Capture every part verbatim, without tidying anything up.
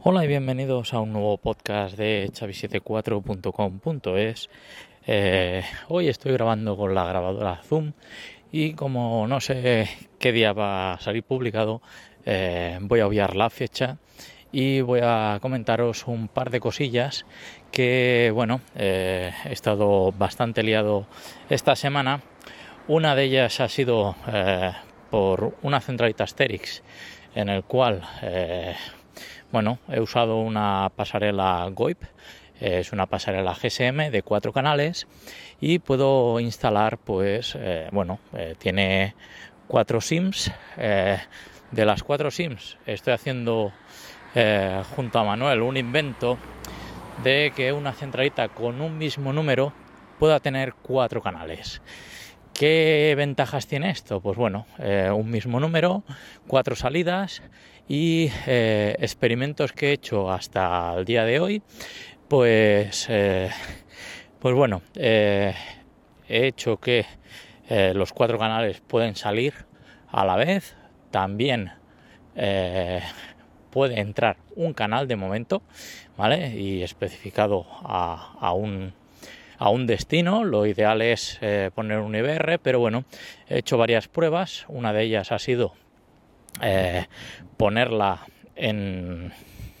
Hola y bienvenidos a un nuevo podcast de Xavi setenta y cuatro punto com punto es. Eh, hoy estoy grabando con la grabadora Zoom y como no sé qué día va a salir publicado, eh, voy a obviar la fecha y voy a comentaros un par de cosillas que, bueno, eh, he estado bastante liado esta semana. Una de ellas ha sido eh, por una centralita Asterix en el cual... Eh, Bueno, he usado una pasarela GoIP, eh, es una pasarela G S M de cuatro canales y puedo instalar, pues, eh, bueno, eh, tiene cuatro SIMs. Eh, de las cuatro SIMs estoy haciendo eh, junto a Manuel un invento de que una centralita con un mismo número pueda tener cuatro canales. ¿Qué ventajas tiene esto? Pues bueno, eh, un mismo número, cuatro salidas y eh, experimentos que he hecho hasta el día de hoy, pues, eh, pues bueno, eh, he hecho que eh, los cuatro canales pueden salir a la vez, también eh, puede entrar un canal de momento, ¿vale? Y especificado a, a un a un destino. Lo ideal es eh, poner un I B R, pero bueno, he hecho varias pruebas. Una de ellas ha sido eh, ponerla en,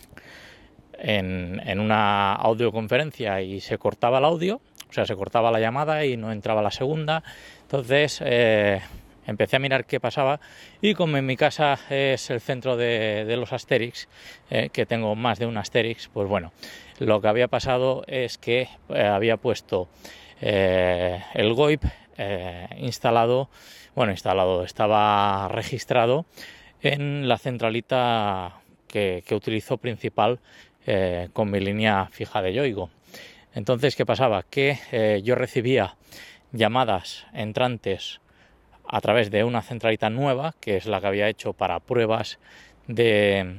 en, en una audioconferencia y se cortaba el audio, o sea, se cortaba la llamada y no entraba la segunda. Entonces eh, empecé a mirar qué pasaba y como en mi casa es el centro de, de los Asterix, eh, que tengo más de un Asterix, pues bueno, lo que había pasado es que eh, había puesto eh, el GoIP eh, instalado, bueno, instalado, estaba registrado en la centralita que, que utilizo principal eh, con mi línea fija de Yoigo. Entonces, ¿qué pasaba? Que eh, yo recibía llamadas entrantes a través de una centralita nueva, que es la que había hecho para pruebas de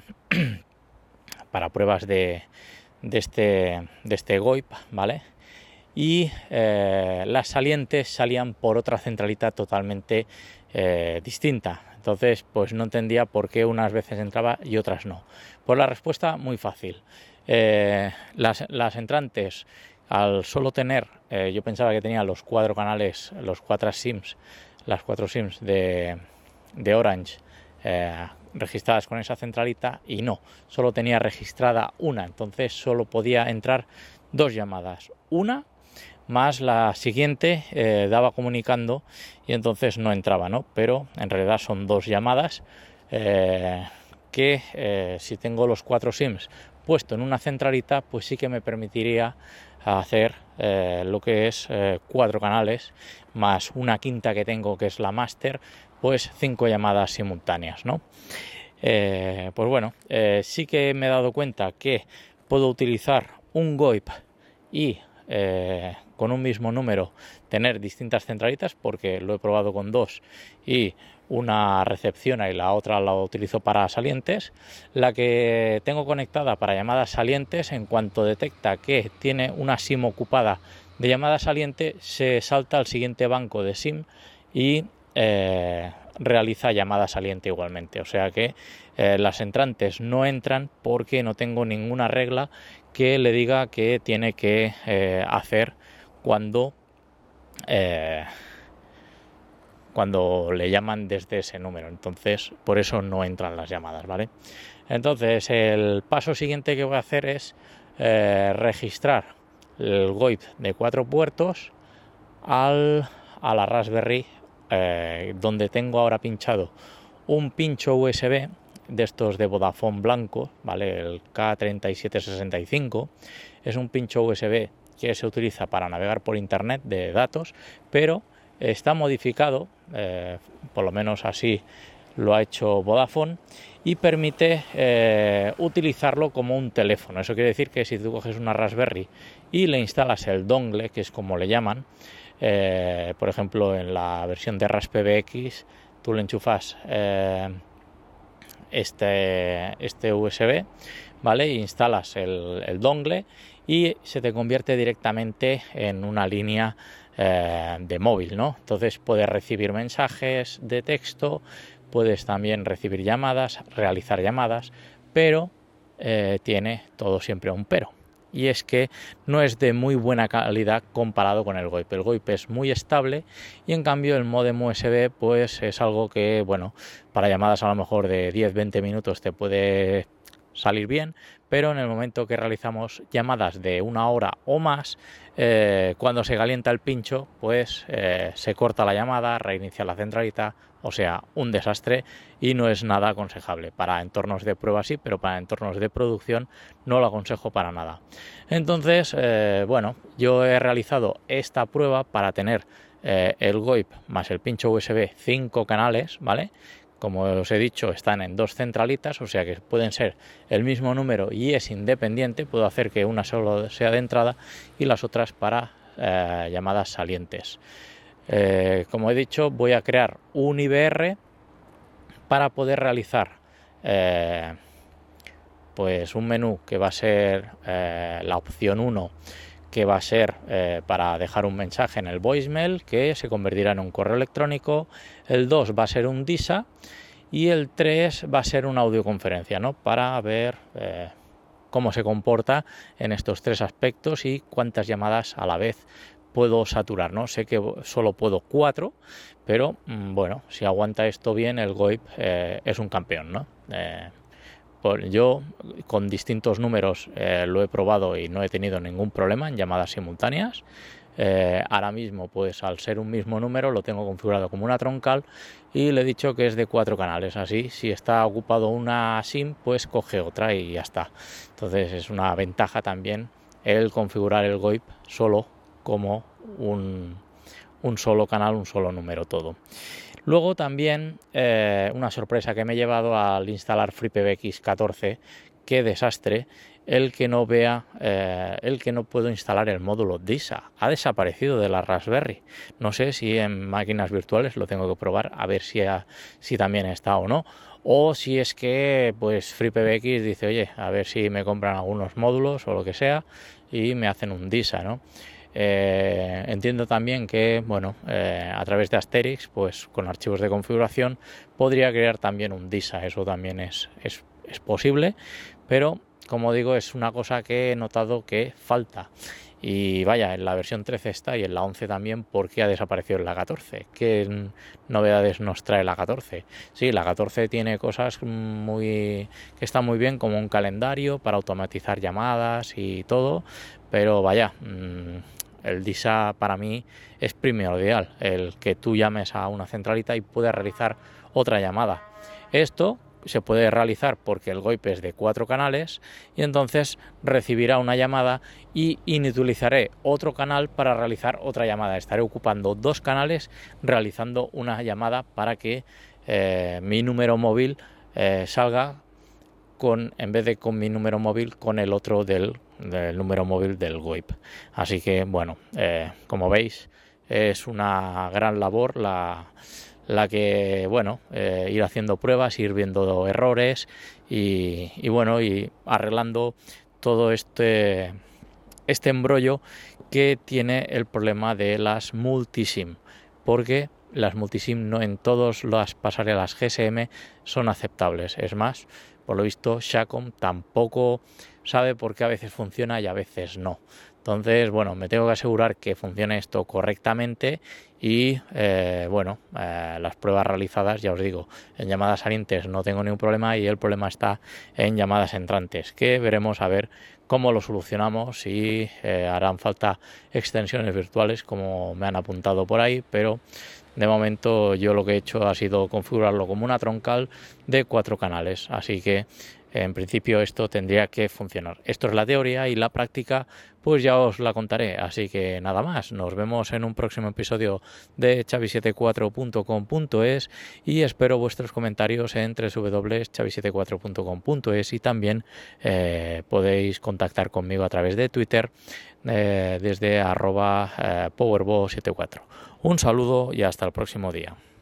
para pruebas de, de este de este GoIP, ¿vale? Y eh, las salientes salían por otra centralita totalmente eh, distinta. Entonces, pues no entendía por qué unas veces entraba y otras no. Pues la respuesta muy fácil. Eh, las, las entrantes, al solo tener, eh, yo pensaba que tenía los cuatro canales, los cuatro SIMs, las cuatro SIMs de, de Orange eh, registradas con esa centralita, y no, solo tenía registrada una. Entonces solo podía entrar dos llamadas, una más la siguiente eh, daba comunicando y entonces no entraba, ¿no? Pero en realidad son dos llamadas eh, que eh, si tengo los cuatro SIMs puesto en una centralita, pues sí que me permitiría hacer eh, lo que es eh, cuatro canales más una quinta que tengo, que es la máster, pues cinco llamadas simultáneas, ¿no? Eh, pues bueno, eh, sí que me he dado cuenta que puedo utilizar un GoIP y eh, con un mismo número tener distintas centralitas, porque lo he probado con dos y una recepciona y la otra la utilizo para salientes. La que tengo conectada para llamadas salientes, en cuanto detecta que tiene una SIM ocupada de llamada saliente, se salta al siguiente banco de SIM y eh, realiza llamada saliente igualmente. O sea que eh, las entrantes no entran porque no tengo ninguna regla que le diga que tiene que eh, hacer cuando eh, cuando le llaman desde ese número. Entonces, por eso no entran las llamadas, ¿vale? Entonces, el paso siguiente que voy a hacer es eh, registrar el GoIP de cuatro puertos al, a la Raspberry, eh, donde tengo ahora pinchado un pincho U S B de estos de Vodafone blanco, ¿vale? El K treinta y siete sesenta y cinco es un pincho U S B que se utiliza para navegar por internet de datos, pero está modificado, eh, por lo menos así lo ha hecho Vodafone, y permite eh, utilizarlo como un teléfono. Eso quiere decir que si tú coges una Raspberry y le instalas el dongle, que es como le llaman, eh, por ejemplo en la versión de Raspberry X, tú le enchufas eh, este, este U S B, ¿vale? E instalas el, el dongle y se te convierte directamente en una línea eh, de móvil, ¿no? Entonces puedes recibir mensajes de texto, puedes también recibir llamadas, realizar llamadas, pero eh, tiene todo siempre un pero. Y es que no es de muy buena calidad comparado con el VoIP. El VoIP es muy estable y en cambio el módem U S B pues es algo que, bueno, para llamadas a lo mejor de diez a veinte minutos te puede salir bien, pero en el momento que realizamos llamadas de una hora o más, eh, cuando se calienta el pincho, pues eh, se corta la llamada, reinicia la centralita, o sea, un desastre y no es nada aconsejable. Para entornos de prueba sí, pero para entornos de producción no lo aconsejo para nada. Entonces, eh, bueno, yo he realizado esta prueba para tener eh, el VoIP más el pincho U S B cinco canales, ¿vale? Como os he dicho, están en dos centralitas, o sea que pueden ser el mismo número y es independiente. Puedo hacer que una solo sea de entrada y las otras para eh, llamadas salientes. Eh, como he dicho, voy a crear un I V R para poder realizar eh, pues un menú que va a ser eh, la opción uno, que va a ser eh, para dejar un mensaje en el voicemail que se convertirá en un correo electrónico. El dos va a ser un D I S A y el tres va a ser una audioconferencia, ¿no? Para ver eh, cómo se comporta en estos tres aspectos y cuántas llamadas a la vez puedo saturar, ¿no? Sé que solo puedo cuatro, pero mmm, bueno, si aguanta esto bien, el VoIP eh, es un campeón, ¿no? Eh, por, yo con distintos números eh, lo he probado y no he tenido ningún problema en llamadas simultáneas. Eh, ahora mismo, pues al ser un mismo número, lo tengo configurado como una troncal y le he dicho que es de cuatro canales. Así, si está ocupado una SIM, pues coge otra y ya está. Entonces es una ventaja también el configurar el VoIP solo como un, un solo canal, un solo número todo. Luego también eh, una sorpresa que me he llevado al instalar FreePBX catorce, qué desastre, el que no vea, eh, el que no puedo instalar el módulo D I S A. Ha desaparecido de la Raspberry. No sé si en máquinas virtuales, lo tengo que probar a ver si, ha, si también está o no. O si es que pues FreePBX dice, oye, a ver si me compran algunos módulos o lo que sea y me hacen un D I S A, ¿no? Eh, entiendo también que, bueno, eh, a través de Asterix, pues con archivos de configuración podría crear también un D I S A. Eso también es, es, es posible, pero como digo, es una cosa que he notado que falta. Y vaya, en la versión trece está y en la once también, porque ha desaparecido en la catorce. ¿Qué novedades nos trae la catorce? Sí, la catorce tiene cosas muy que están muy bien, como un calendario para automatizar llamadas y todo, pero vaya, mmm, el D I S A para mí es primordial, el que tú llames a una centralita y puedas realizar otra llamada. Esto se puede realizar porque el VoIP es de cuatro canales y entonces recibirá una llamada y inutilizaré otro canal para realizar otra llamada. Estaré ocupando dos canales realizando una llamada para que eh, mi número móvil eh, salga con, en vez de con mi número móvil, con el otro del, del número móvil del VoIP. Así que bueno, eh, como veis, es una gran labor la la que, bueno, eh, ir haciendo pruebas, ir viendo errores y, y bueno, y arreglando todo este, este embrollo que tiene el problema de las multisim, porque las multisim no en todas las pasarelas G S M son aceptables. Es más, por lo visto, Shacom tampoco sabe por qué a veces funciona y a veces no. Entonces, bueno, me tengo que asegurar que funcione esto correctamente y, eh, bueno, eh, las pruebas realizadas, ya os digo, en llamadas salientes no tengo ningún problema y el problema está en llamadas entrantes, que veremos a ver cómo lo solucionamos, si eh, harán falta extensiones virtuales, como me han apuntado por ahí, pero de momento yo lo que he hecho ha sido configurarlo como una troncal de cuatro canales, así que en principio esto tendría que funcionar. Esto es la teoría y la práctica pues ya os la contaré. Así que nada más, nos vemos en un próximo episodio de chavi setenta y cuatro punto com punto es y espero vuestros comentarios en doble u doble u doble u punto chavi setenta y cuatro punto com punto es y también eh, podéis contactar conmigo a través de Twitter eh, desde arroba eh, powerbo setenta y cuatro. Un saludo y hasta el próximo día.